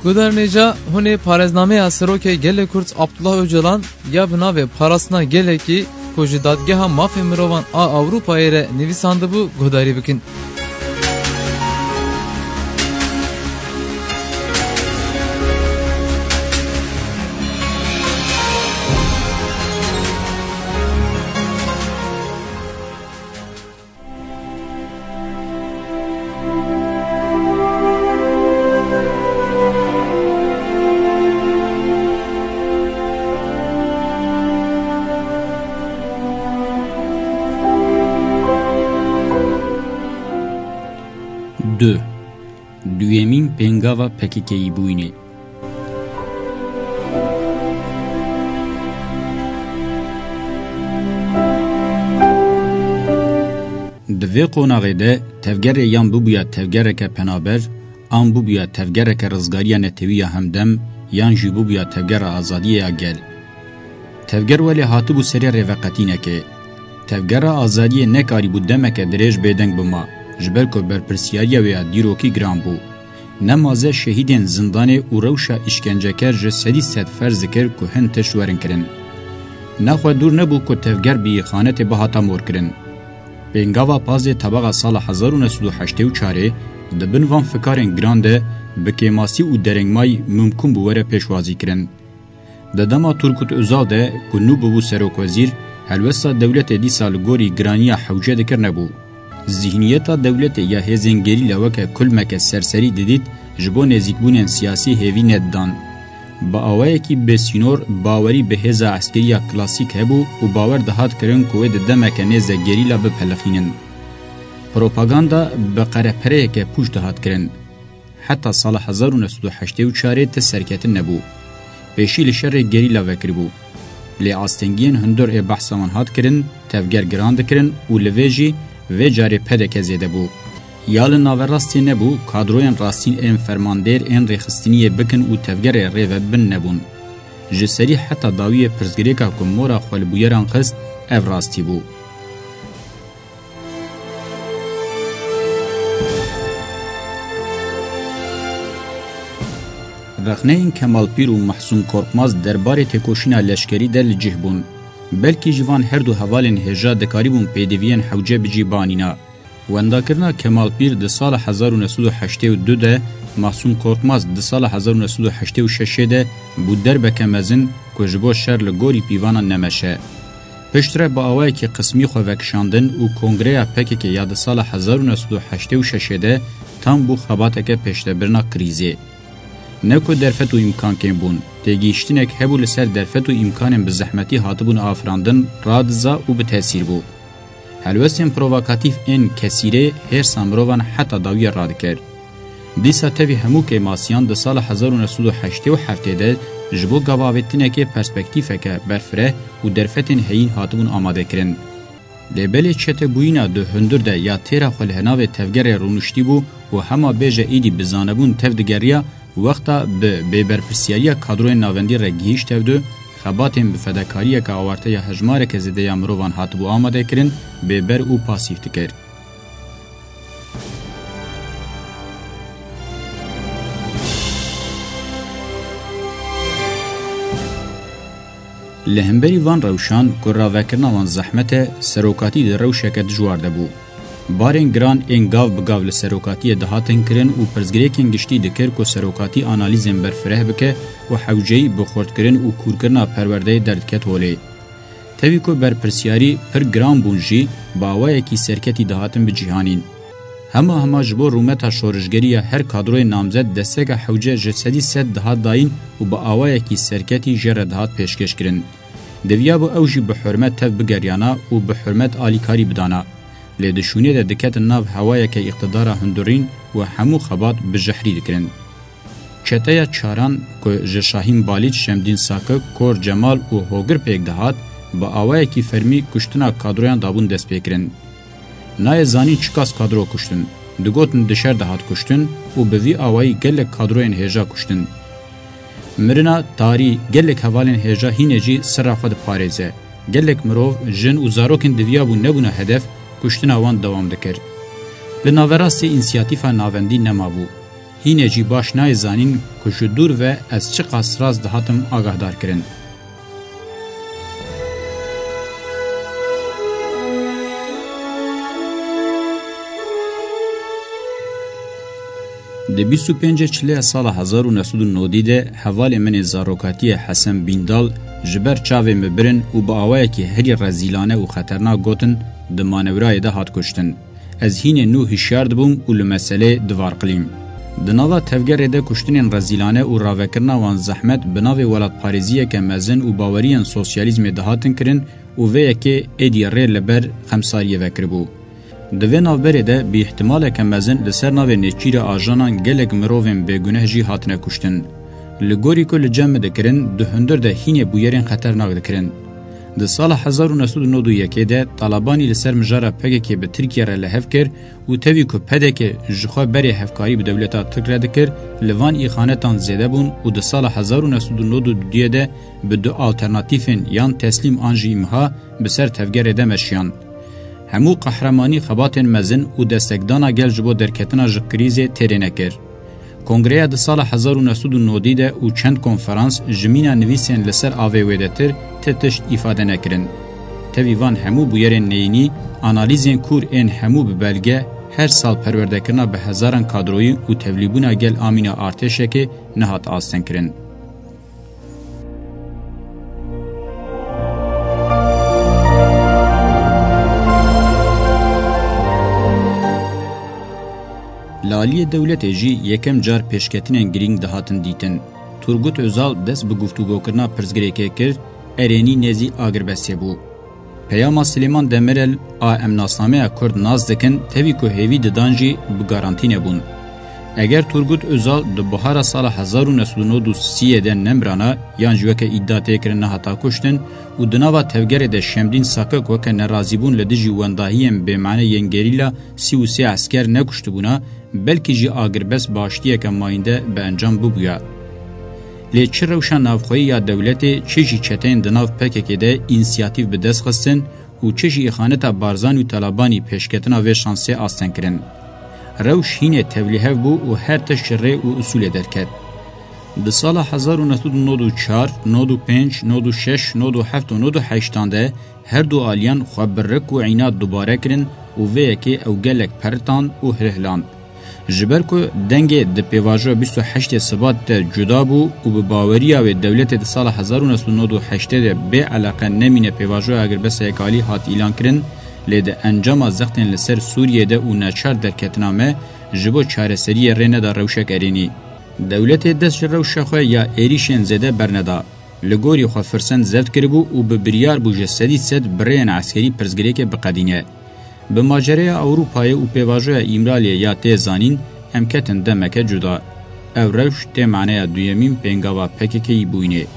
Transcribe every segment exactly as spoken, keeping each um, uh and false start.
Guderneca hune parezname asroke gele Kurd Abdullah Öcalan ya bina ve parasına gele ki koji dadgeha mafya mirovan a Avrupa ere nivisandı bu godari bikin. دو دویمین پنگاوا پکیکی بوینه دوی قوناغی ده تفگر یان بوبیا تفگر که پنابر آن بوبیا تفگر که رزگاری نتوی همدم یان جی بوبیا تفگر آزادی اگل تفگر ولی هاتو بو سری روقتینه که تفگر آزادی نکاری بودمه که دریج بیدنگ بما جبر کو برپرسیاریا و دیروکی گرام بو نمازه شهیدین زندان او روشا اشکنجهکر جسدی صد فرض کر که هن تشورن کرن نخوا دور نبو که تفگر بی خانت بهاتا مور کرن بینگاوا پازه طبقه سال هزار و نهصد و هشتاد و چهار دبن وان فکارن گرانده بکیماسی و درنگمای ممکن بوره پیشوازی کرن ددما ترکت ازال ده که نو بو سروک وزیر هلوسا دولت دی سال گوری گرانیا حوجه دکر نبو ذهنیتا دولت یا هزنگری لوکه کل مکه سرسری دیدید جبو نزیکبونن سیاسی هیوی نددان. با آوائه کی بسینور باوری به هزا عسکریا کلاسیک هبو و باور دهات کرن کوه ده مکه نزگری لبه پلخینن. پروپاگاندا بقره پره که پوش دهات کرن. حتی سال هزار و نهصد و هشتاد و چهار تسرکتن نبو. پیشی لشر گری لوکر بو. لی آستنگین هندور ای بحثمان هات کرن، تفگر گراند کرن و لویجی و جاری پدک زیده بو. یال ناور راستی نبو، کادروین راستین این فرماندیر این ریخستینی بکن و تفگر ریو بن نبون. جسری حتی داوی پرزگریکا که مورا خوالبویران قست او راستی بو. رخنه این کمال پیر و محسون کورکماز درباره تکوشینا لشکری در لجه بون. بلکی جوان هر دو حوالین هجا دکاری بون پیدوین حوجه بجی بانینا. ونداکرنا کمال پیر ده سال هزار و نهصد و هشتاد و دو ده محسون کورکماز ده سال هزار و نهصد و هشتاد و شش ده بود در بکمزن که جبو شر لگوری پیوانا نمشه. پشتره با آوائی که قسمی خو وکشاندن و کنگره پکی که یاد سال هزار و نهصد و هشتاد و شش ده تام بو خباته که پشته برنا کریزه. نکو درفت و امکان کن بون. تگیشتنک هبو لسر درفت و امکان به زحمتی هاتبون آفراندن رادزا و به تاثیر بو. هلوستین پروواکاتیف این کسیره هر سامروان حتی داوی راد کرد. دیسا تاوی همو که ماسیان ده سال هزار و نهصد و هشتاد و هفت ده جبو گواویتینه که پرسپکتیفه که برفره و درفتین هین هاتبون آماده کرن. لبلی چت بوینا ده هندر ده یا تیرا خلهناو تفگر رونشتی بو و هما بیجه ایدی بزانبون تفدگریا وقتا به بیبرپرسیاریا کادروی ناوندی را گیش تفدو خباتیم به فداکاریه که آورته یا هجماره که زده یا مروان هاتبو آماده کرن بیبر او پاسیف تکر. لهمبری وان روشان که راوکرنا وان زحمت سروکاتی در روشکت جوارده بو. بارین گران این گاو بگاو لسروکاتی دهاتن کرن و پرزگریکن گشتی دکر که سروکاتی آنالیزن برفره بکه و حوجهی بخورد کرن و کورکرنا پرورده دردکت ولی. تاوی که برپرسیاری پر گران بونجی باوائه کی سرکتی دهاتن بجیهانین. همه همه جبو رومتا شورشگری هر کادروی نامزد دستگه حوجه جسدی ست دهات داین و با آوائه کی سرکتی جر دهات پیشکش کرن. دویا با اوجی بحرمت تف بگریانا و بحرمت آلیکاری بدانا. لدشونی ده دکت ناو هوایی که اقتدار هندورین و همو خبات بجحری دکرن. چتایا چاران که جشاهیم بالیچ شمدین ساکه کور جمال و هوگر پیک دهات با آوایی که فرمی کشتنا کادرویان دابون دست پیکرن. نای زانی چکاس کادرو کشتن. دگوتن دشر دهات کشتن و بوی آوایی گلک کادروین هیجا کشتن. مرنا تاری گلک حوالین هیجا هینجی سر خود پاریزه. گلک مروف جن و زاروکن دویا بو نبونه هدف کشتن آوان دوام دکر. لناوراستی انسیاتیفا ناوندی نمابو. هینه جی باش نای زانین که دور و از چه قصراز دهاتم آگاه دار کرن. د بیست و پنج چلی سال هزار و نهصد و نود ده حوال من زاروکاتی حسن بیندال جبر چاوی مبرن و با آوائه که هری رزیلانه و خطرناک گوتن د مانورای ده هات کشتن. از هین نو هشیارد بوم و لمسله دوار قلیم. د ناوا تفگر ده کشتن رزیلانه و راوکرنا وان زحمت بناوی ولاد پاریزیه که مزن و باوریان سوسیالیزم ده هاتن کرن و ویه که ایدی ری لبر خمساریه وکر بو. دوی نوبره ده بی احتمال که مزن لسر ناو نیچیر آجانان گلگ مروفن بگونه جی هاتنه کشتن. لگوری که لجمع دکرن ده هندر ده هین بویرین خطرناک دکرن. ده سال هزار و نهصد و نود و یک ده طالبانی لسر مجاره پگه که به ترکیه را لحف کر و تاوی که پده که جخوا بری حفکاری به دولتا ترک را دکر لوان ایخانتان زیده بون و ده سال هزار و نهصد و نود و دو ده به دو آلترناتیفن یان تسلیم آنجی امها بسر تفگر ده مشیان. همو قهرمانی خباتن مزن و دستگدانا گل جبو درکتنا ج کریزه ترینه کر. کنگره ده سال هزار و نهصد و نود ده و چند کنفرانس جمینا نویسین لسر آوه ویدتر تتشت ifade نکرن. تاویوان همو بویرین نینی آنالیزین کور این همو ببلگه هر سال پروردکرنا به هزاران کادروی و تولیبونا گل آمینا ارتشه که نهات آستن کرن. لالی دولت جی یکم جار پیشکتین گرینگ دهاتن دیتن. تورگوت özal دست به گفتگو کرنا پرزگریکه کرد ارینی نزی آگربسیه بو. پیاما سلیمان دمرل آ امناسنامه کرد ناز دکن تاوی که هیوی ددانجی بگارانتینه بون. اگر تورگوت özal ده بحار سال هزار و نهصد و نود و سه ده نمرانا یان جوکه ادعا تکرن نهاتا کشتن و دناوا تفگر ده شمدین ساکک وکه نرازی بون لدجی ونداهیم به معنی ینگریلا سی و سی عسکر نکشت بونا بلکه جی آگربس باشتیه که ماینده به انجام ببویا. لی چه روشن نافخوی یا دولت چه جی چتین دناف پکه که ده اینسیاتیو به دست خستن و چه جی اخانتا بارزان و طالبانی پیشکتنا و شانسی آستن کرن. روش هینه تولیه بو و هر تشره و اصول درکد. ده سال هزار و نهصد و نود و چهار، نود و پنج، نود و شش، نود و هفت و نود و هشت ده هر دو آلیان خواب برک و عینات دوباره کرن و وی که او گلک پرتان و هرهلاند. جبر که دنگ ده پیواجه بیست و هشت سبات جدا بو و به باوریا و دولت ده سال هزار و نهصد و نود و هشت ده به علاقه نمینه پیواجه اگر بس یکالی هات ایلان کرن لیده انجام زختن لسر سوریه ده و نچار در کتنامه جبو چارسری رینه دا روشک ارینی. دولت دست روشه خواه یا ایریشن زده برندا. لگوری خواه فرسند زرد کربو و به بریار بو جسدی سد برین عسکری پرزگری که بقدینه. به ماجره اروپای و پیواجه ایمرالی یا تیزانین امکتن دمک جدا. او روش تی معنی دویمین پینگاوا پککی بوینه.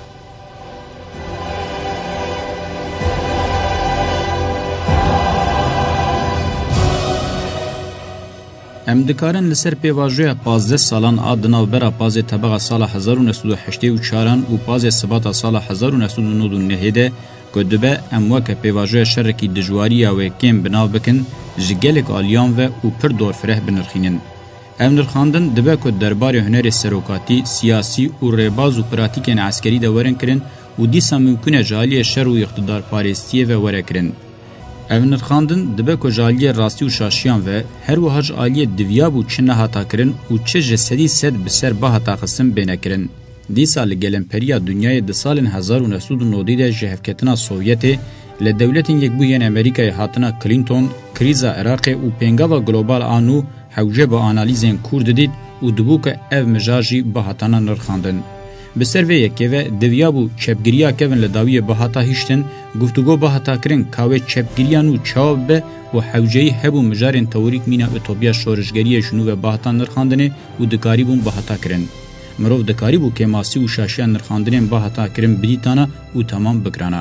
ام دکارن لسر پیواجه پازده سالان آدنا و برا پازه طبقه سال هزار و نهصد و هشت و چهاران و پازه سبات سال هزار و نهصد و نود و نه ده کدبه ام وکه پیواجه شرکی دجواری و کم بناو بکن جگلک آلیان و او پر دور فره بنرخینن. ام نرخاندن دبه کد دربار هنر سروکاتی، سیاسی و ریباز و پراتیکن عسکری ده ورن کرن و دیسا ممکنه جالی شر و اقتدار پاریستیه و وره کرن. ام نرخاندن دبه که جالی راستی و شاشیان و هر و هج آلی دویاب و چنه هاتا کرن و چه جسدی سد بسر با هاتا قسم بینه کرن. دیسا لگلمپریا دنیای ده سال هزار و نهصد و نود ده جهفکتنا سوویت لدولتین یک بوین امریکای هاتنا کلینتون کریزا عراق و پنگاوا گلوبال آنو حوجه با آنالیزین کورد دید و دبو که او مجاجی با هاتنا نرخاندن. بسر و یکی و دویابو چپگیریا کون لداوی با هاتا هیشتن گفتگو با هاتا کرن کاوه چپگیریانو چاوب به و حوجهی هبو مجارین توریک مینا اتوبیا شورشگری شنو و با هاتا نرخاندنه و دکاری بون با هاتا کرن. مروف دکاری بو که ماسی و شاشیان نرخاندنه با هاتا کرن بدیتانا و تمام بکرانا.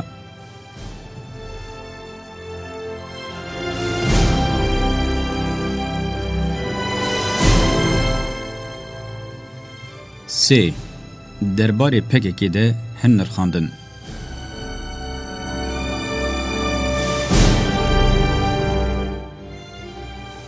سه درباره پککی ده هن نرخاندن.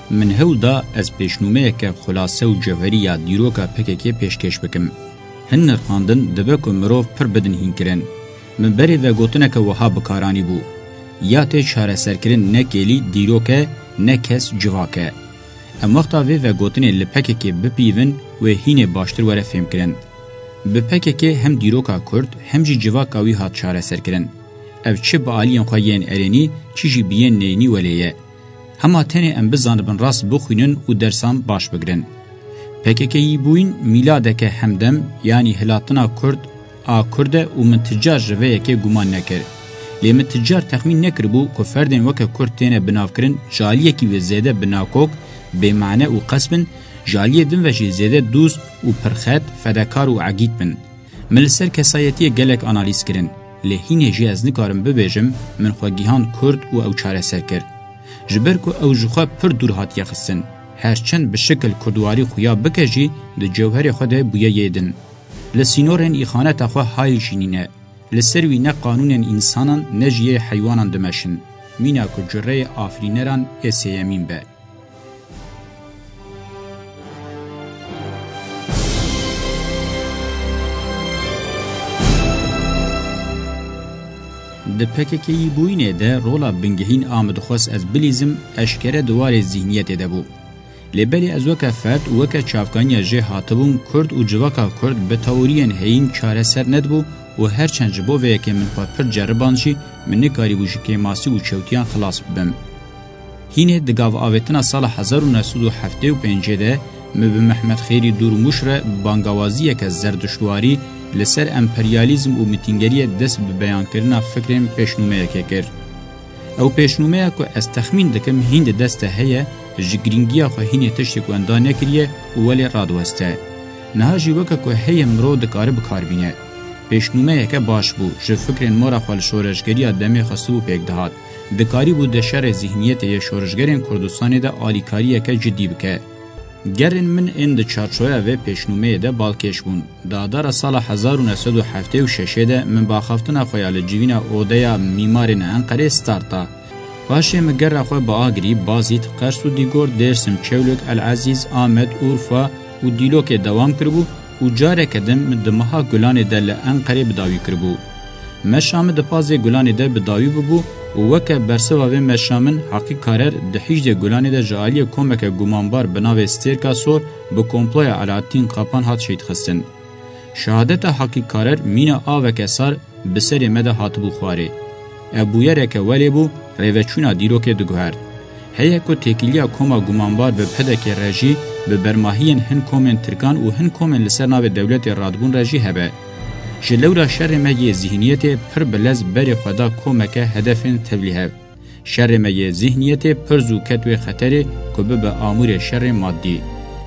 من هولدا از پیشنومه که خلاصه و جوهری یا دیروکا پککی پیشکش بکم. هن نرخاندن دبه که مروف پر بدن هین کرن. من بری و گوتنه که وها بکارانی بو. یا تی چاره سرکرن نکیلی دیروکه نکس جواکه. ام وقتا وی و گوتنه لپککی بپیون و هین باشتر وره فهم کرن. بپککی هم دیروکا کرد هم جی جواکاوی هات چاره سرکرن. او چه با آلیان خواهین ارینی چی جی بیین نینی ولیه. هما تنه ام بزانبن راست بخوینن و درسان باش بگرن. پککی بوین میلادک همدم یعنی هلاتنا کرد آ کرده و من تجار جوه که گمان نکر. لی من تجار تخمین نکر بو که فردین وکه کرد تینه بناو کرن جالیه کی و زیده بناوکوک به معنی و قسبن جالیه دن و جی زیده دوست و پرخط فدکار و عگید بن. ملسر کسایتی گلک آنالیز کرن. لی هینه جی از نکارم ببیجم من خواگیهان کرد و او چاره سر کرد. جبر که او جخوا پر دور هات یخستن. هرچند به شکل کردواری خویا بکجی ده جوهر خود بویا یدن. لسینورن ایخانه تخوا های جینینه. لسروی نه قانون انسانان نجیه حیوانان دمشن. مینا که جره آفرینران اسیمین به. د پککی بوینه ده رولا بنگهین آمد خواست از بلیزم اشکره دوار ذهنیت ده بو. لبری از وکا فرد وکا چافکانی جه هاتبون کرد و جواکا کرد به تاورین هین چاره سر ندبو و هر چند جبو وی که من پر جربانشی من نکاری بوشی که ماسی و چوتیان خلاص ببم. هینه دگاو آویتنا سال هزار و نهصد و هفتاد و پنج ده مب محمد خیری دور مشره بانگوازی که زردشتواری لسر امپریالیزم و میتینگری دست به بیان کردن فکرم پیشنومه که کرد. او پیشنومه که از تخمین دکم هند دسته هیه جگرینگیا خو هینه تشتی کو اندا نکریه ولی رادوسته. نه جی وکه که هیه مرو دکاره بکار بینه. پیشنومه که باش بو ج فکرین مورا خال شورشگری دمی خصو پیک دهات. دکاری بو د شر ذهنیت ی شورشگرین کردستان ده آلیکاری که جدی بکه. گرن من اند چارچوه و پیشنومه ده بالکش بون. دادار سال هزار و نهصد و هفتاد و شش ده من باخفتنا خیال جیوینا اودیا میمارین انقره استارتا. باشه مگر خو با آگری بازیت قرص و دیگور درسم چولک العزیز آمد اورفا و دیلوک دوام کربو و جاره کدم دمها گلان دل انقره بداوی کربو. مشام د پازه گلان ده بداوی ببو و وک برسوا و مشامن حقیق کارر د حجد گلان ده جالی کومک گومانبار بناو استرکا سور به کمپلوی علاتین قاپان هات شید خستن. شهادت حقیق کارر مینا آو کسار بسر مده هات بو خواره. ابویره که ولی بو ریوچونا دیروک دگوهر. هیا کو تکیلیا کوما گومانبار به پدک رژی به برماهین هن کومن ترکان و هن کومن لسر ناو دولت رادبون رژی هبه. جلورا شر مگی ذهنیت پر بلز بر خدا کومک هدف تبلیغ. شر مگی ذهنیت پر زوکت و خطر کو به امور شر مادی.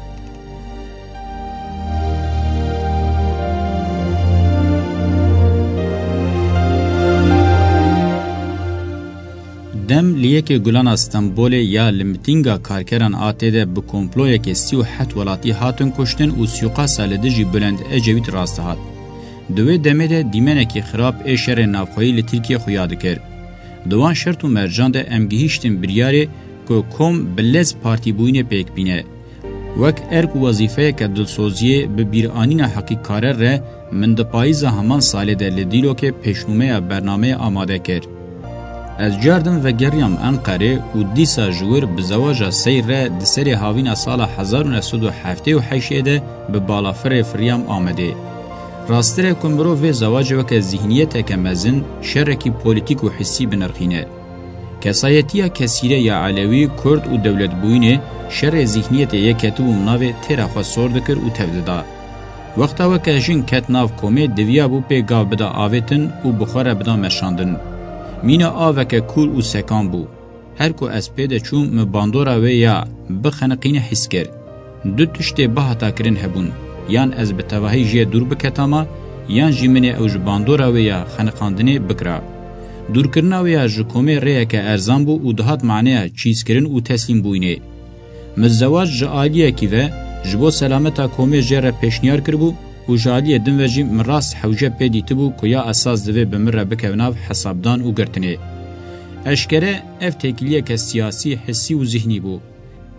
دم لیک گلان استانبول یا لمتینگا کارکران آتیده به کمپلوی که سی و هفت ولاتی هاتن کشتن و سیوقا سالده جی بلند اجویت راست هات. دوی دمه ده دیمنه که خراب ایشر نافخویی لترکیه خویاده کرد. دوان شرط و مرجان ده امگیهشتن بریاره که کم بلز پارتی بوین پیک بینه. وک ارک وظیفه که دلسوزیه به بیرانین حقیق کاره ره من ده پاییز همان ساله ده لدیلو که پیشنومه برنامه آماده کرد. از جاردن و گریم انقره و دیسا جور بزواج سیر ره دسر هاوین سال هزار و نهصد و هفتاد و هشت ده به بالافر فریام آمده. راستره کمبرو و زواج وک ذهنیت که مزن شرکی پولیتیک و حسی بنرخینه. کسایتیا کسیره یا علوی کرد و دولت بوینه شر ذهنیت یکتو و مناوه تیرا خوا سورد کر و تفددا. وقتا وک جن کت ناو کومه دویا بو پی گاو بدا آویتن و بخوره بدا مشاندن. مینا آوک کور و سکان بو. هر کو از پیده چون مباندورا و یا بخنقین حس کر. دو تشتی بحتا کرن هبون. یان از بتواهی جه دور بکتاما یان جیمنه او جباندورا و یا خنقاندنه بکرا. دور کرنا و یا جکومه ریه که ارزان بو و دهات معنی چیز کرن و تسلیم بوینه. مزواج جعالیه کی و جبو سلامتا کومه جره پیشنیار کربو و جعالیه دن و جی مراست حوجه پیدیت بو که یا اساس دوه بمره بکوناو حسابدان و گرتنه. اشکره اف تکلیه که سیاسی حسی و ذهنی بو.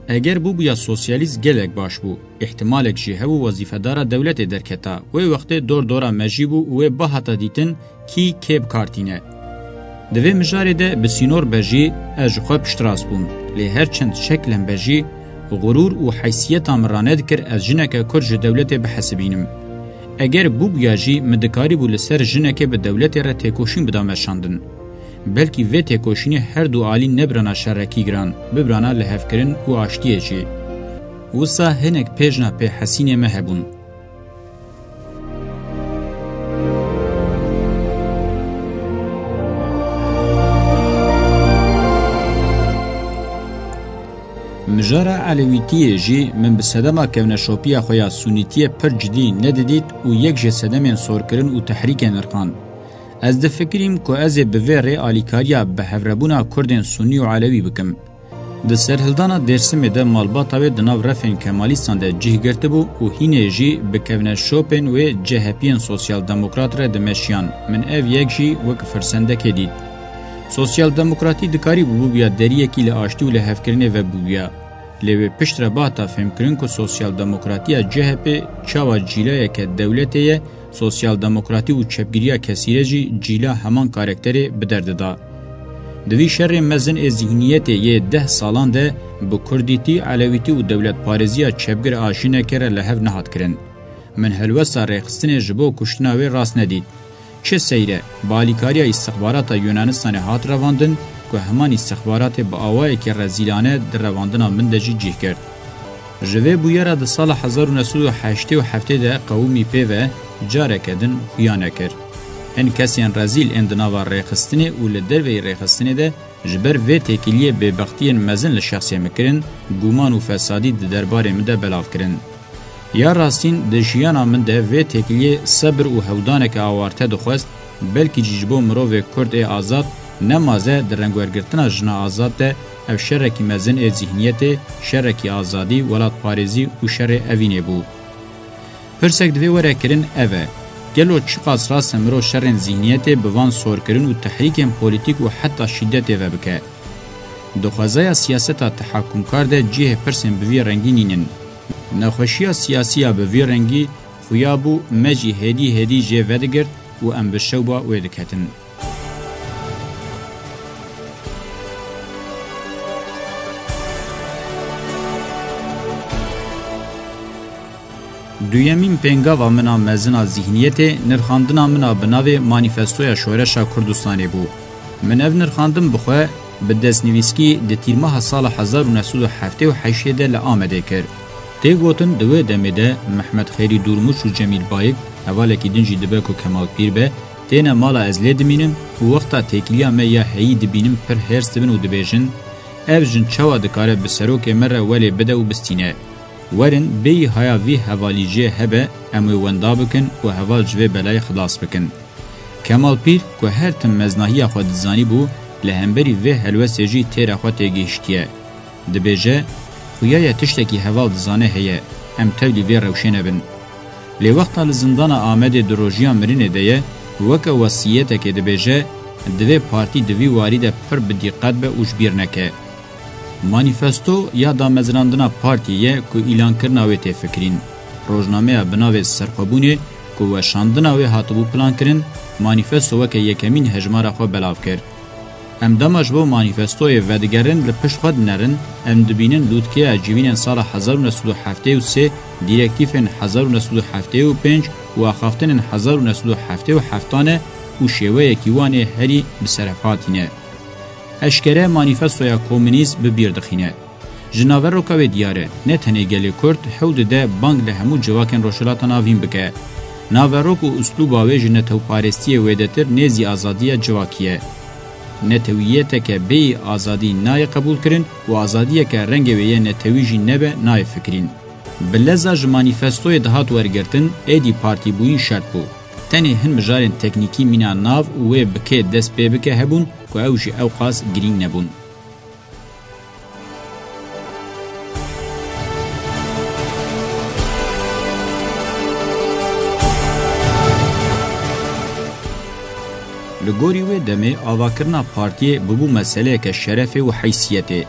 اگر بو بیا سوسیالیست گلک باش بو احتمالک جی هبو وظیفه‌دار دولت درکتا و وقت دور دورا مجیبو و بهاتا دیتن کی کیب کارتینه دوی مجاره ده بسینور بجی اجخوا پشتراس بوم لی هر چند شکلن بجی غرور و حیثیت امرانه دکر از جنک کرج دولت بحسبینم اگر بو بیاجی مدکاری بو لسر جنک به دولت را تکوشین بدامشاندن بلکی و تکوشینی هر دو عالی نبرانا شرکی گران ببرانا لحفکرن و آشتیه چی وسا هنک پیجنا پی حسین مهبون مجارا علویتیه جی من بسدما کونه شوپیا خویا سونیتیه پر جدی ندیدید و یک جه سدمین سور کرن و تحریک نرخان. از ده فکریم که از بوی ری آلیکاریا به هفربونا کردین سونی و علوی بکم. ده سرهلدانا درسمه ده مالباتاوی دناو رفین کمالیستان ده جه گرته بو و هینه جی به کونه شوپن و جهپین سوسیال دموکرات را دمشیان من او یک جی وک فرسنده که دید. سوسیال دموکراتی دکاری بو بیا دریه کی لآشتی و لحفکرنه و بو بیا. لیوی پشت را باتا فهم کرن که سوسیال دموکراتی جهپی چاوا جیلایه که دولتیه سوسیال دموکراتی و چپگیریا کسیره جی جیلا همان کارکتری بدرده دا. دوی شر مزن از ذهنیت یه ده سالان ده با کردیتی علویتی و دولت پارزیا چپگر آشینه کره لحف نهاد کرن. من هلوسا ریخستن جبو کشتناوی راست ندید. چه سیره بالیکاریا استخبارات یونانستان هات رواندن که همان استخبارات با آوائه که رزیلانه در رواندنا من دجی جیه کرد. جوه بویره ده سال هزار و نهصد و هشتاد و هفت ده قومی پیوه جاره کدن خیانه کرد. هن کسیان رزیل اندناوار ریخستنه و لدروی ریخستنه ده جبر و تکیلیه به بختین مزن لشخصیه مکرن گومان و فسادی ده درباره مده بلاف کرن. یا راستین ده جیانا من ده و تکیلیه صبر و هودانه که آوارته دخواست بلکی جیجبو مروو کرد آزاد نمازه در رنگورگرتنا جنا آزاد ده او شرکی مزن ای ذهنیت شرکی آزادی ولاد پارزی و شر اوینه بو. پرسک دوی وره کرن اوه گلو چقاس راست مرو شرن ذهنیت بوان سور کرن و تحریک پولیتیک و حتی شدت و بکه. دخوازه سیاست تحکم کرده جیه پرسن بوی رنگی نینن. نخوشی سیاسی بوی رنگی خویابو مجی هدی هدی جه ودگرد و ام بشوبا ویدکتن. دویمین پنگاوا منا مزنا ذهنیت نرخاندنا منا بناوی مانیفستویا شورشا کردستانی بو. من او نرخاندن بخواه به دستنویسکی ده تیرماه سال هزار و نهصد و هفتاد و هشت ده لآمده کرد. تی گوتن دوی دمه ده محمد خیری دورموش و جمیل بایک حواله که دنجی دبه که کمال پیر به تینه مالا از لید مینم و وقتا تکلیا می یا هی دبینم پر هرس دبن و دبیجن او جن چوا دکاره بسروک مره ولی بده و بستینه. ورن بی هایا وی حوالیجه هبه اموی وندا بکن و حوال جوه بلای خلاص بکن. کمال پیر که هر تم مزناهی خود زانی بو لهمبری وی حلوه سیجی تیر خود تیگیشتیه. دبیجه خویای تشتکی حوال زانه هیه ام تولی وی روشنه بن. لی وقتا لزندان آمد دروژیان مرینه دیه وک وصیته که دبیجه دوی پارتی دوی وارید پر بدیقت به اوشبیر نکه. مانیفستو یا دا مزراندنا پارتیه که اعلان کرنا وی تفکرین. روزنامه بناوی سرخبونه که وشاندنا وی هاتبو پلان کرن مانیفستو وکه یکمین هجمار خو بلاف کرد. ام دماج بو مانیفستوی ودگرن لپشت خود نرن ام دبینن لودکه اجیوین سال هزار و نهصد و هفتاد و سه دیرکتیفن هزار و نهصد و هفتاد و پنج و اخافتن هزار و نهصد و هفتاد و هفت و شیوه کیوان هری بسرفاتینه. اشکره مانیفستویا کمونیست ببیر دخینه. جناور رو که دیاره نه تنه گلی کرد حود ده بانگ لهمو جواکن روشلات ناوین بکه. ناور رو که اسلوب آویج نتو پارستی ویدتر نیزی آزادی جواکیه. نتوییت که بی آزادی نای قبول کرن و آزادی که رنگ ویه نتویجی نبه نای فکرین. بلزاج مانیفستوی دهات ورگرتن ایدی پارتی بوین شرط بو. تنی هن مجارن تکنیکی مینا ناو و بکه دست پی بکه هبون که اوشی اوقاس گرین نبون. لگوری و دمه آواکرنا پارتی ببو مسئله که شرف و حیثیته.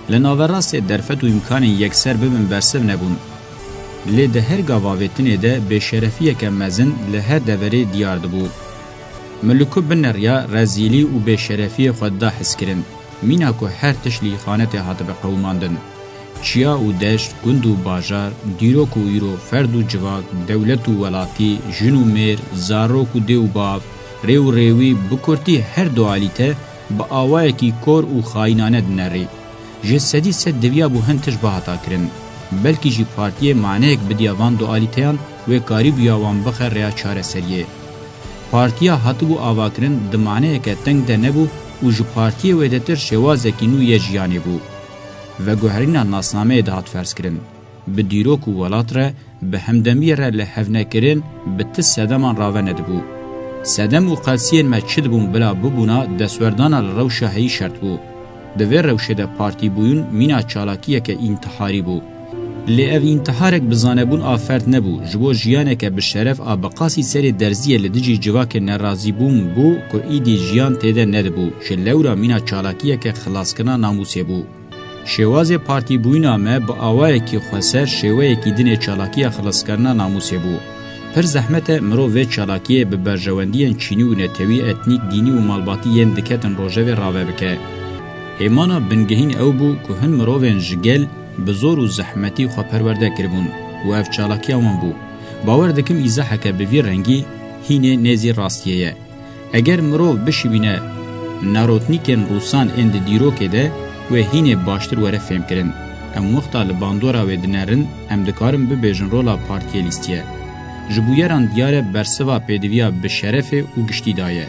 لناوراست درفت و امکان یکسر ببن برسو نبون. لی ده هر گاواویتنه ده به شرفیه که مزن لهر دوره دیار دبو. ملکو بنریا رزیلی و به شرفی خود دا حس کرن. مینا که هر تشلی خانت هات به قوماندن. چیا و دشت، گند و باجار، دیروک و ایرو، فرد و جواک، دولت و ولاتی، جن و میر، زاروک و دیو باف، ریو ریوی بکرتی هر دوالیته با آوائه کی کور و خاینانه دنری. جسدی سد دویا بو هنتش باهتا کرن. بلکی جی پارتیه معنیک بدیاوان دوالیتیان و کاری بیاوان بخر ریا چاره سریه. پارتیا هاتو بو آوا کرن دمانه که تنگ ده نبو و جو پارتیه ویدتر شوازه کی نو یه جیانی بو. و گوهرین ناسنامه دهات فرس کرن. به دیروک و ولات را به همدمی را لحفنه کرن به تس سدمان راوه ندبو. سدم و قلسین ما چد بون بلا ببونا دسوردان الروشه هی شرط بو. دوی روشه ده پارتی بویون مینا چالاکیه که انتحاری بو. لی او انتحارک بزانبون آفرد نبو جبو جیانه که بشرف آبقاسی سری درزیه لدجی جواک نرازی بوم بو که ایدی جیان تیده ندبو شلورا مینا چالاکیه که خلاصکنا ناموسی بو. شواز پارتی بوینا ما با آوائه که خسر شوائه که دن چالاکیه خلاصکرنا ناموسی بو. پر زحمت مرو و چالاکیه به برجواندین چینی و نتوی اتنیک دینی و مالباتی ین دکتن روژه راوه بکه. ایمانا بنگهین او بو که هن مروین جگل بزور و زحمتی خو پرورده کربون و اف چالاکی آمان بو. باور دکم ایزا حکه بوی رنگی هینه نیزی راستیه. اگر مرو بشی بینه ناروتنیکن روسان اند دیرو که ده و هینه باشتر وره فهم کرن. ام وقتا لباندورا و دنرن ام دکارم ببیجن رولا پارتیه لیستیه. جبویران دیاره برسوا پیدویا بشرف و گشتی دایه.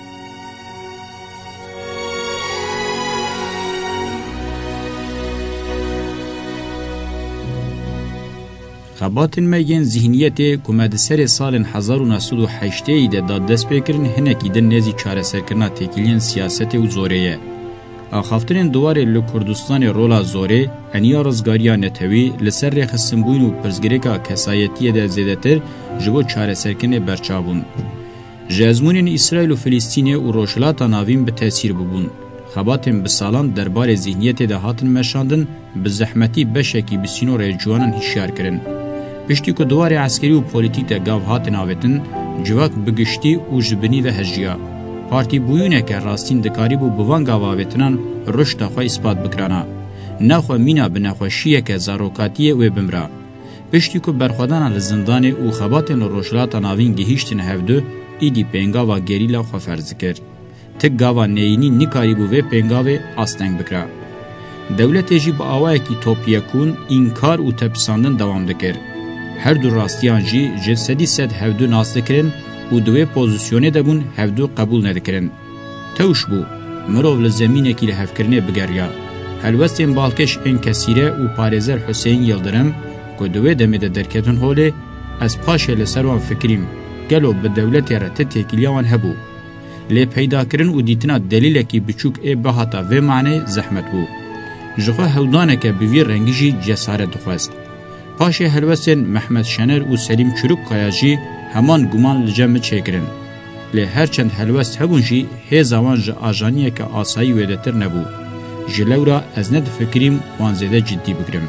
خباتن مگین ذهنیت کومد سر سال هزار و نهصد و هشت ایده داد دست بکرن هنکی دن نزی چاره سرکرنا تکیلین سیاست و زوریه. آخافترین دواره لکردستان رولا زوره انیا رزگاریا نتوی لسر ریخ سنبوین و پرزگریکا کسایتیه ده زیدتر جبو چاره سرکن برچابون. جازمونین اسرائیل و فلسطینه و روشلاتا ناوین به تاثیر ببون. خباتن بسالان دربار ذهنیت ده هاتن مشاندن به زحمتی بشکی بسینور جوانان هشیار کرن. پشتی که دوار عسکری و پولیتیک ده گاو هاتن آویتن جواک بگشتی و جبنی و هجیا. پارتی بویونه که راستین دکاری بو بوان گاو آویتنان رشد خواه اثبات بکرانا. نخواه مینا به نخوشیه که زاروکاتیه و بمرا. پشتی که برخودان لزندان و خباتن روشلاتا ناوین گهیشتن هفدو ایدی پینگا و گریلا خواه فرز کرد. تک گاوا نیینی نکاری بو و پینگاوه آستنگ بکرا. دولت جی با آوائه کی توپیکون اینکار و تپساندن دوام دکر. هر دو راستیان جی جسدی سد هفدو ناس دکرن و دوی پوزیسیونه دبون هفدو قبول ندکرن. توش بو مروو لزمینه کی لحف کرنه بگریا. هلوستین بالکش این کسیره و پارزر حسین یلدرم که دوی دمید درکتون هوله از پاشه لسروان فکریم گلو به دولت را تتکیلیان هبو. لی پیدا کرن و دیتنا دلیل کی بچوک ای بهاتا و معنی زحمت بو. جخوا هودانه که بوی رنگیجی جسارت دخواست. پاشه هلوستین محمد شنر و سلیم چروک قیاجی همان گمان لجمع چکرن. لی هرچند هلوست هبونجی هزاوان جا آجانیه که آسایی ویدتر نبو. جلورا از ند فکریم وانزیده جدی بگرم.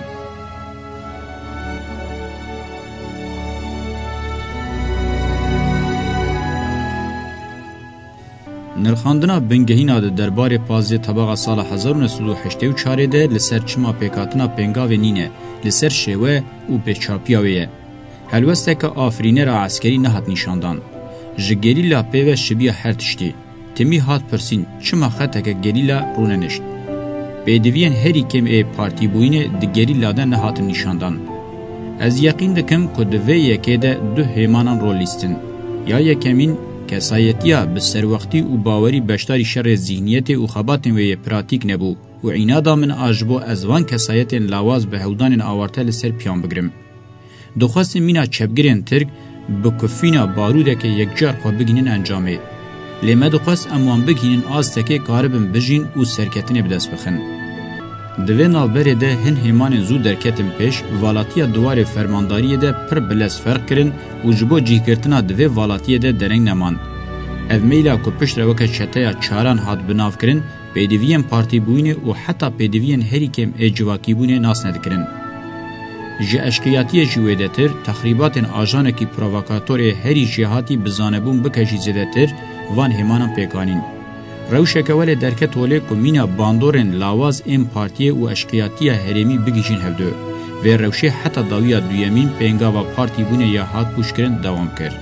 نرخاندنا بنگهینا ده دربار پازی طبقه سال هزار و نهصد و هشتاد و چهار ده لسر چما پیکاتنا پنگاوی نینه لسر شوه و پیچاپیاویه. هلوسته که آفرینه را عسکری نهات نشاندان. جگریلا پیوه شبیه هر تشتی. تمی هات پرسین چما خطه که گریلا رونه نشت. بیدوین هری کم ای پارتی بوینه ده گریلا ده نهات نشاندان. از یقین دکم که دوی یکی ده دو هیمانان رو لیستن. یا یکمین کسایتیا به سروقتی و باوری بشتاری شر ذهنیت و خباتن و پراتیک نبو و عنادا من آجبو از وان کسایتن لاواز به هودان آورتل سر پیان بگرم. دخواست مینا چپگرین ترک بکفینا باروده که یک جار خواه بگینن انجامه. لیمه دخواست اموان بگینن آستکه کاربن بجین و سرکتن بدست بخن. دوی نالبره ده هن همان زو درکتن پیش والاتیا دوار فرمانداری ده پر بلس فرق کرن و جبو جیه کرتنا دوی والاتیا ده درنگ نمان. او میلا که پشت روکه چطایا چاران هات بناف کرن پیدوین پارتی بوینه و حتی پیدوین هری کم اجواکی بوینه ناس ندکرن. جه اشکیاتی جویده تر تخریبات آجانه کی پرووکاتور هری جهاتی بزانبون بکجی زده تر وان همانم پیکانین. روشه کوله درکت ولی کمینا باندورن لاواز ام پارتی و اشکیاتی هرمی بگیجین هفدو و روشه حتی داویا دویمین پینگا و پارتی بونه یا هات پوش کرن دوام کرد.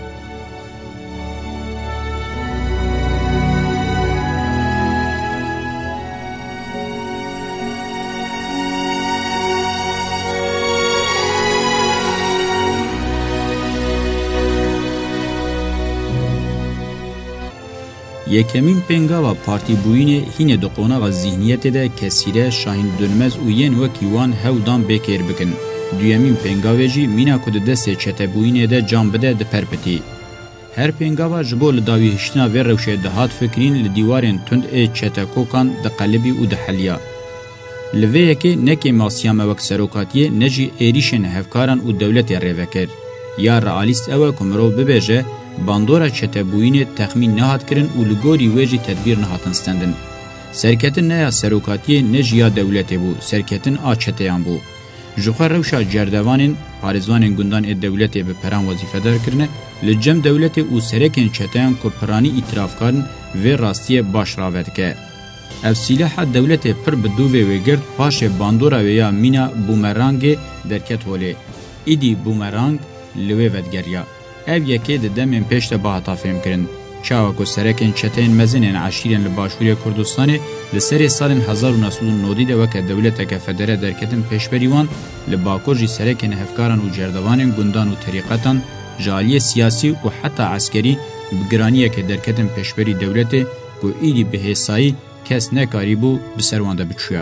یکمین پنگاوا پارتی بوینه هینه دو قوناغ ذهنیت ده کسیره شاهین دنمز و ین وکیوان هودان بکر بکن. دویمین پنگاوه جی مینا کد دسته چته بوینه ده جام بده ده پرپتی. هر پنگاوا جبو لداوی هشتنا و روشه دهات فکرین لدیوارن تند ای چته کوکان ده قلبی و ده حلیا. لوه یکی نکی ماسیام وک سروکاتیه نجی ایریشن هفکاران و دولت ریوکر. یا رعالیست اوه کمرو ببیجه باندورا چته بوینه تخمین نهات کرن و لگوری ویجی تدبیر نهاتن ستندن. سرکتن نیا سروکاتیه نجیا دولته بو، سرکتن آ چتهان بو. جوخه روشا جردوانین پارزوانین گندان ای دولته به پران وظیفه دار کرنه، لجم دولته و سرکن چتهان کرپرانی اطراف کارن و راستی باش راوت که. اف سلاح دولته پر بدوه و گرد پاش باندورا و یا مینا بومرانگ درکت ولی. ایدی بومرانگ لوی ودگریا. اف یکی ده دمین پیش ده باحتا فهم کرن. چاوکو سرکن چتین مزنین عشیرین لباشوری کردستانی لسری سالن هزار و نهصد و نود ده وکه دولت که فدره درکتن پیش بریوان لباکور جی سرکن هفکاران و جردوانین گندان و طریقتان جالی سیاسی و حتی عسکری بگرانیه که درکتن پیش بری دولت که ایدی به حسایی کس نکاری بو بسروانده بچویا.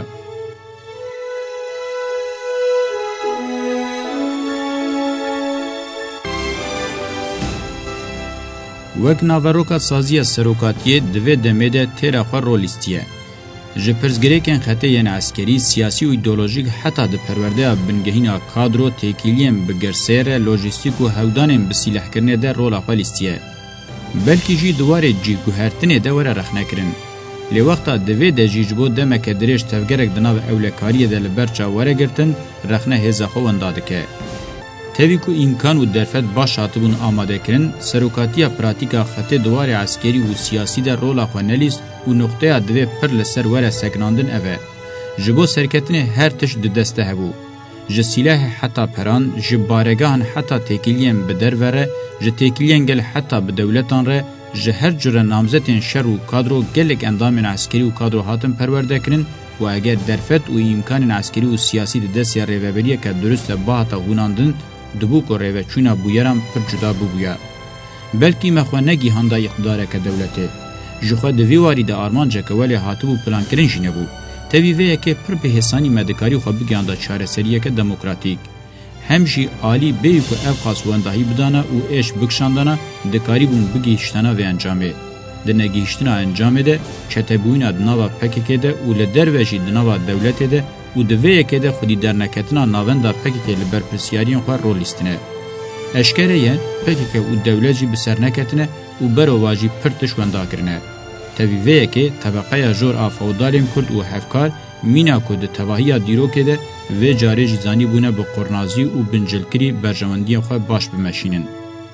وک ناوروکات سازی سروکاتیه دوی دمیده تیره خواه رولیستیه. جه پرزگریکن خطه ین عسکری، سیاسی و ایدولوژیک حتی ده پرورده بنگهین کادرو تیکیلیم بگرسیر لوجستیک و هودانین بسیلح کرنه ده رول خواه لیستیه. بلکی جی دواره جی گوهرتنه ده وره رخ نکرن. لی وقتا دوی ده جیجبو دمک دریش تفگرک دناو اولکاریه ده لبرچا وره گرتن رخنه هزا خو انداده که. تاوی کو امکان و درفت باش هاتبون آماده کرن، سروکاتیا پراتیکا خطه دوار عسکری و سیاسی در رولا خوانلیست و نقطه دوی پر لسر وره سکناندن اوه. جبو سرکتنه هر تش ده دسته هبو. جه سلاح حتی پران، جه بارگاهن حتی تکیلین بدر وره، جه تکیلین گل حتی بدولتان ره، جه هر جره نامزتین شر و کادرو گلک اندامین عسکری و کادرو هاتن پرورده کرن و اگر درفت و امکان عسکری و سیاسی ده دست یا ریوبریه که درست باحتا غوناندن دبو کو ریوه چونا بویرم پر جدا بو بویا. بلکی مخوانگی هنده اقداره که دولته. جخوا دوی واری ده آرمان جکه ولی هاتبو پلان کرن جینه بو. تاوی ویه که پر به حسانی مدکاری خواه بگیانده چاره سریه که دموکراتیک. همشی آلی بیو که اف خاص واندهی بدانه و ایش بکشاندانه دکاری بون بگیشتانه و انجامه. ده نگیشتنا انجامه ده چته بوینا دناوا پکه ده و لدروشی دناوا دولته ده و دویه که ده خودی در نکتنا ناونده پکه که لبرپرسیاریان خواه رولیستنه. اشکره یه پکه که و دولجی بسر نکتنه و برو واجی پرتش ونده کرنه. تاویوه که طبقه جور آفاودالیم کرد و حفکار مینا کد تواهی دیرو که ده و جاره جیزانی بونه با قرنازی و بنجلکری برجواندی خواه باش بمشینن.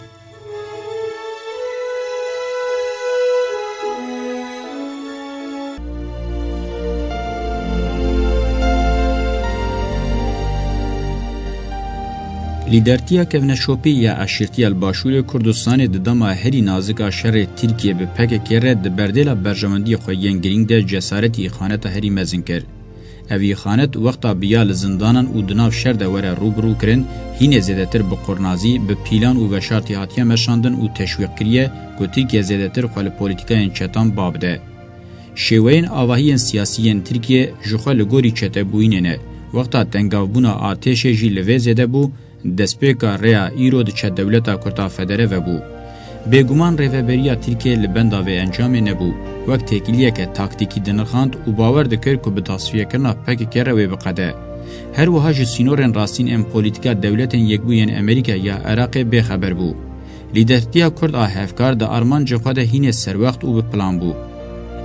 لیدرتیا کونشوپی یا اشیرتی الباشور کردستان ددما هری نازک شر ترکیه به پک کره د بردیلا برجمندی خو ینگرینگ د جسارتی خانت هری مزن کر. اوی خانت وقتا بیال زندانن او دناو شر د وره روبرو کرن هین زیاتر به قرنازی به پیلان او وشارتی هاتیه مشاندن او تشویق کریه گوتی که زیاتر خل پولیتیکای چتان باب ده. شوین آواهی سیاسی ترکیه جوخه لګوري چته بوینه وقتا تنگاوبونا آتش جیلوه زده بو دسپیکا ریا ایرو د چه دولتا کرتا فدره و بو. بگومان ریوبریا ترکیه لبندا و انجام نبو وقت تکیلیه که تاکتیکی دنرخاند و باور دکر که به تصفیه کرنا پک کره و بقده. هر وها جسینورن راستین ام پولیتیکا دولتن یک بوین امریکا یا عراق بخبر بو. لیدرتیا کرد آهفکار دا آرمان جخواده هین سر وقت و بپلان بو.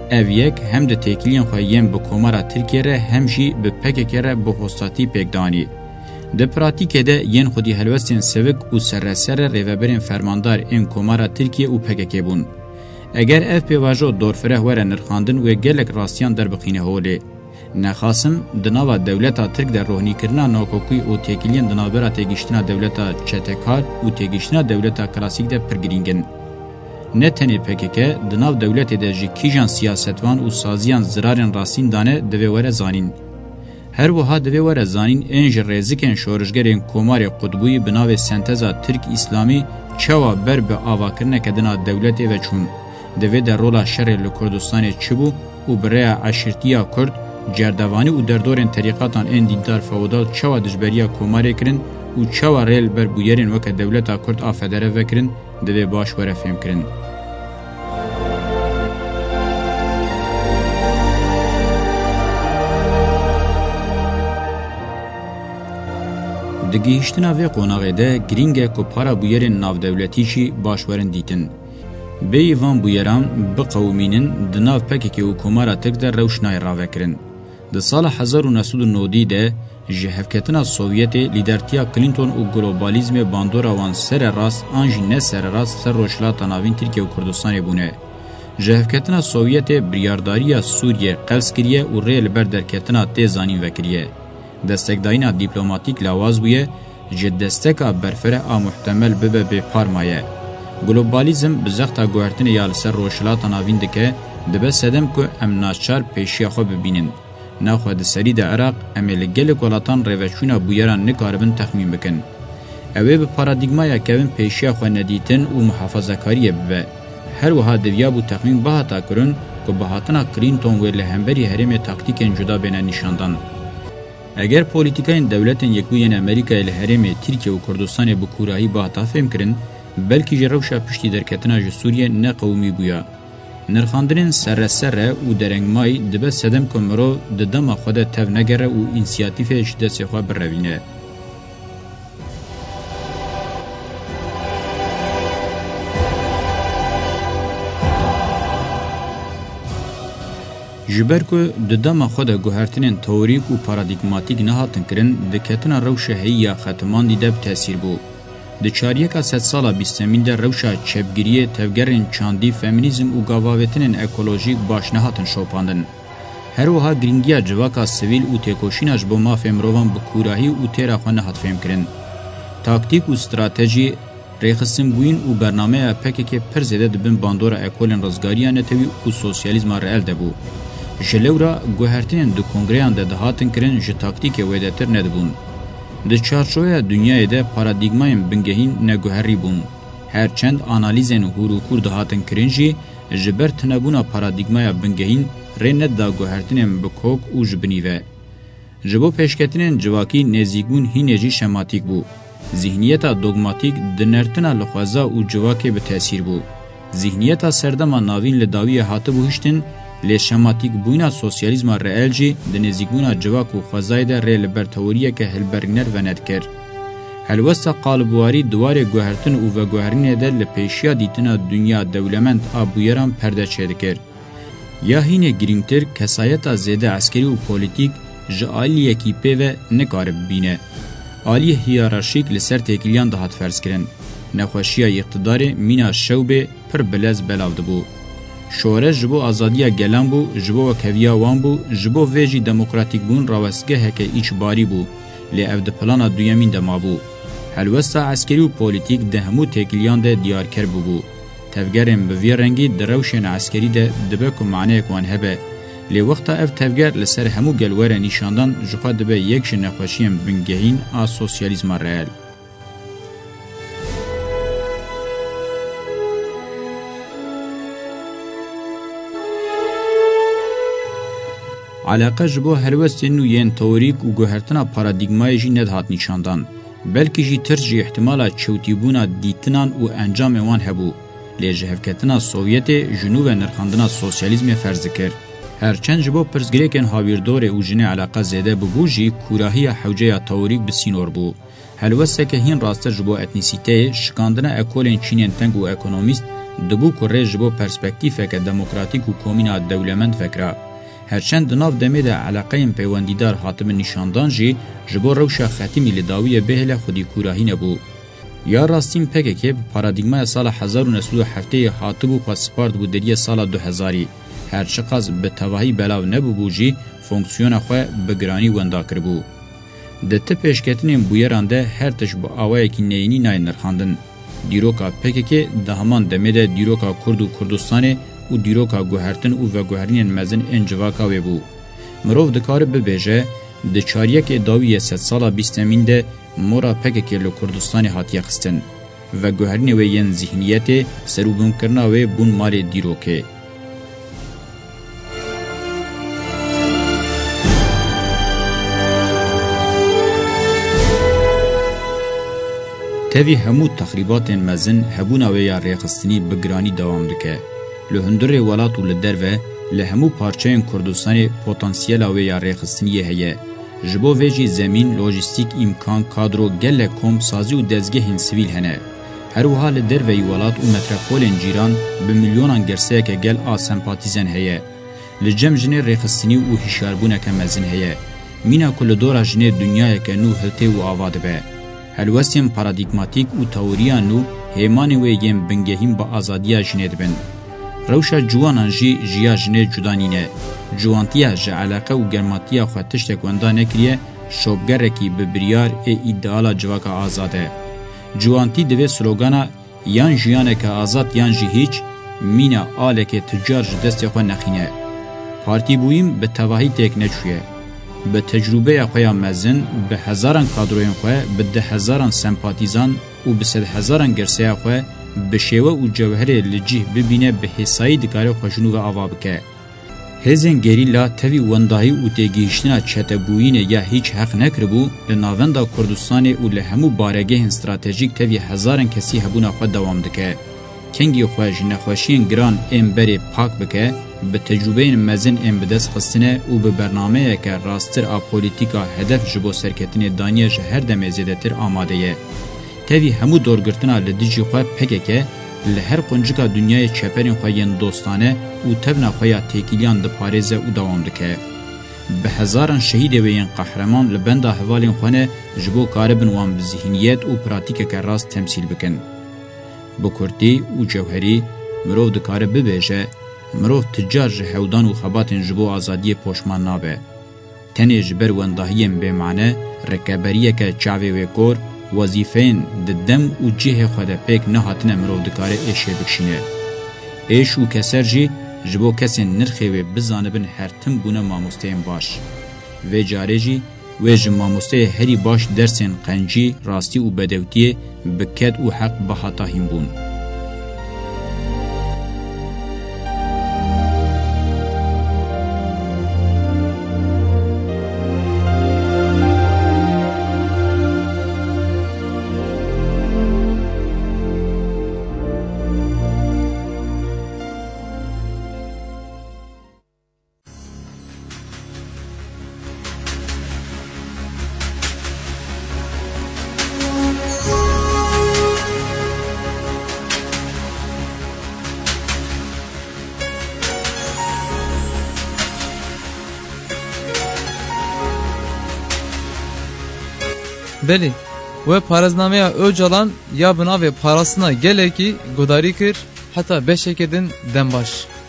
ev yek hem de tekiliyen xwe yên bi komara Tirkiye re hem jî bi P K K re bi hostatî pêkdanî. Di pratikê de yên xwedî helwestên sevik û serresere rêveberên fermandar ên komara Tirkiye û P K K bûn. Eger ev pêvajo dorfireh were nirxandin wê gelek rastiyan derbixîne holê. Nexasim di nava dewleta Tirk de rohnîkirina nakokî û têkiliyên di navbera têgîştina dewleta çetekar û têgîştina dewleta klasîk de pir girîngin. Ne tenê P K K di nav dewletê de jî kîjan siyasetvan û saziyan zirarên rastîn dane divê were zanîn. Her wiha divê were zanîn ên ji rêzikên şorijgerên Komarê Qutbûyî bi navê Senteza Tirk İslamî çawa ber bi avakirineke dina dewletê ve çûn. Divê de rola şerê li Kurdistanê çibû û bi rêya eşîrtiya Kurd, cerdevanî û derdorên terîqatan ên dîndar feodal çawa dijberiya Komarê kirin û çawa rê ber bûyerên weke dewleta Kurd a federe vekirin, divê baş were fêm kirin. Di gihîştina vê qonaqê de girîng e ku para bûyerên navdewletî jî baş werin dîtin. Bêyî van bûyeran biqewimînin di nav P K K û komara Tirk de rewşnayê ravekirin. Di sala hezar û neh sed û nodî de ji hevketina Sovyetê lîdertiya Clinton û globalizmê bandora wan sererast an jî ne sererast ser rojhilata navîn Tirkiye û Kurdistanê bûne. Ji hevketina Sovyetê biryardariya Sûriye qels kiriye û rê li ber derketina tê zanîn vekiriye. Destekdayîna dîplomatîk lawaz bûye, ji desteka berfireh a muhtemel bibe bêparmaye. Globalizm bi zexta guhertinê ya li ser rojhilata navîn dike, dibe sedem ku em naçar pêşiya xwe bibînin. Naxwe di serî de Iraq, em ê li gelek welatan rêveçûna bûyeran nikaribin texmîn bikin. Ew ê bi paradigmaya kevin pêşiya xwe nedîtin û muhafazakariyê bibe. Her wiha diviya bû texmîn bihata kirin ku bi hatina Clinton wê li hemberî herêmê taktîkên cuda bêne nîşandan. Eger polîtikayên dewletên Yekbûyên Amerîkayê li herêmê Tirkiye û Kurdistanê bi kurahî bihata fêm kirin, belkî ji rewşa piştî derketina ji Sûriye ne qewimî bûya. Nirxandinên serresere û derengmayî dibe sedem ku mirov di dema xwe de tev negere û însiyatîfê ji destê xwe birevîne. Ji ber ku di dema xwe de guhertinên teorîk û paradigmatîk nehatin kirin, diketina rewşa heyî xetimandî de bi tesîr bû. Di çariyeka sed sala bîstemîn de rewşa çepgiriyê tevgerên çandî, feminîzm û gavavetinên ekolojîk baş nehatin şopandin. Her wiha girîngiya civaka sivîl û têkoşîna ji bo mafê mirovan bi kurahî û têra xwe nehat fêm kirin. Taktîk û stratejî, rêxistinbûyîn û bernameya P K K pir zêde dibin bandora ekolên rizgariya netewî û sosyalîzma reel de bû. Ji lewra guhertinên di kongreyan de dihatin kirin ji taktîkê wêdetir nedibûn. Di çarçoya dünyayê de paradigmayên bingehîn neguherî bûn. Herçend analîzên hûrûkûr dihatin kirin jî, ji ber tinebûna paradigmaya bingehîn rê nedda guhertinên bikok û ji binîve. Ji bo pêşketinên civakî nêzîkbûn hînê jî şematîk bû. Zihniyeta dogmatîk di nertina li xweza û civakê bi tesîr bû. Zihniyeta serdema navîn li dawiyê hatibû hiştin, lê şematik bûna sosyalîzma reel jî di nêzîkbûna civak û xwezayê de rê li ber teoriyeke hilberîner venedkir. Helwesta qalibwarî diwarê guhertin û veguherînê de li pêşiya dîtina dünya dewlemend a bûyeran perde çêdikir. Ya hînê girîngtir, kesayeta zêde eskerî û polîtîk ji aliyekî pêve nikarib bîne. Aliyê hiyerarşîk li ser têkiliyan dihat ferzkirin. Nexweşiya iqtidarê mîna şewbê pir bilez belav dibû. Şore ji bo azadiya gelan bû, ji bo wekeviya wan bû, ji bo vê jî demokratîk bûn rawestgeheke îçbarî bû, lê ev di plana duyemîn de mabû. Helwesta eskerî û polîtîk di hemû têkiliyan de diyarker bûbû. Tevgerên bi vê rengî di rewşên eskerî de dibe ku maneyek wan hebe. Lê wexta ev tevger li ser hemû gelwere nîşandan ji xwe dibe yek ji nexweşiyên bingehîn a sosyalîzma reel. Alaka ji bo helwestên nû yên teorîk û guhertina paradigmayê jî nedihat nîşandan. Belkî jî tir jî ihtimala çewtîbûna dîtinan û encamê wan hebû. Lê ji hevketina Sovyetê ji nû ve nirxandina sosyalîzmê ferz dikir. Herçend ji bo pirsgirêkên hawirdorê û jinê alaka zêde bibû jî kurahiya hewceya teorîk bi sînor bû. هلوسته هین راسته جبو اتنیسیته شکاندنه اکولین چینین تنگ و اکونومیست دبو کره جبو پرسپکتیفه که دموکراتیک و کومینا دولمند فکره. هرچند ناف دمه ده علاقه پیوندیدار حاتم نشاندان جی جبو روشا ختمی لداوی بهل خودی کوراهی نبو. یا راستین پکه که پارادیگمای سال هزار و نهصد و هفت حاتبو پاسپارت بو دریه سال دو هزاری هرچقدر به تواهی بلاو نبو بوجی فونکسیون خواه بگرانی وندا کربو. ده ته پیشکتنین بویران ده هر تش با آوائه که نینی نای نرخاندن. دیروکا پکه که ده همان دمه ده دیروکا کرد و کردستانه و دیروکا گوهرتن و و گوهرین مزن انجواکا وی بو. مروف دکار ببیجه ده چاریه که داویه ست سالا بیستمین ده مورا پکه که لو کردستانی حاتیه خستن و گوهرین وی ین ذهنیت سروبون کرنا وی بون مال دیروکه. تاوی همو تخریبات مزن هبونا ویا ریخستنی بگرانی دوام دکه. لهندر ولات و لدروه لهمو پارچه کردستان پوتانسیل ویا ریخستنیه هیه. جبو ویجی زمین، لوجستیک امکان، کادرو گل کوم سازی و دزگه سویل هنه. هر وها لدروه ولات و مترپولین جیران به میلیونان گرسه که گل آ سمپاتیزن هیه. لجم جنه ریخستنی و هشاربونه که مزن هیه. مینا کل دورا جنه دنیای که نو هلته و آواده به. هلوسیم پارادیگماتیک و تئوریان نو هیمانی و یم بنگهیم با آزادیا جنید بن. روشا جوانان جی جیا جنه جدانینه. جوانتیا جه علاقه و گرماتیا خواه تشتک وندا نکریه شوبگرکی ببریار ای ایدئالا جواکا آزاده. جوانتی دوی سلوگانا یان جیانه که آزاد یان جی هیچ مینا آله که تجار جدست خواه نخینه. پارتی بویم به تواهی تک نچویه. به تجربه خواه مزن به هزاران کادروین خواه به ده هزاران سمپاتیزان و به سد هزاران گرسه خواه به شیوه و جوهر لجیه ببینه به حسایی دکاره خوشنو و آوا بکه. هزین گریلا تاوی ونداهی و تیگیشتنا چتبوینه یا هیچ حق نکربو لناوندا کردستان و لهمو بارگه استراتژیک تاوی هزاران کسی هبونا خواه دوام دکه. کنگی خواه جنخوشین گران ام بری پاک بکه به تجربه مزن ام بدست خستنه و به برنامه که راستر آ پولیتیکا هدف جبو سرکتین دانیه جهر دم زیده تر آماده یه. تاوی همو دورگرتنا لدیجی خواه پکه که لهر قنجکا دنیای چپرین خواه دوستانه و تبنا خواه تیکیلیان ده پارزه و دوام دکه. به هزاران شهید وین قهرمان لبنده حوالین خوانه جبو کاربن وان بذهنیت و پراتیک که راست تمثیل بکن. بکرتی و جوهری مروف دکاره ببیجه مروف تجار جهودان و خباتن جبو آزادی پوشمان نابه. تنه جبر وندهیم به معنی رکبریه که چاوه و کور وظیفین ددم و جه خود پیک نهاتن مروف دکاره ایشه بکشینه. ایش و کسر جی جبو کسی نرخی و بزانبن هر تم بونه ماموستین باش. و جاره جی و جماموسته هری باش درسین قنجی راستی و بدوتی بکت و حق بحاتا هم بون. بلی و پارزنامه اوجالان یا بنا و پاراسنا گله کی گداری کر حتی بشکدن دنباش.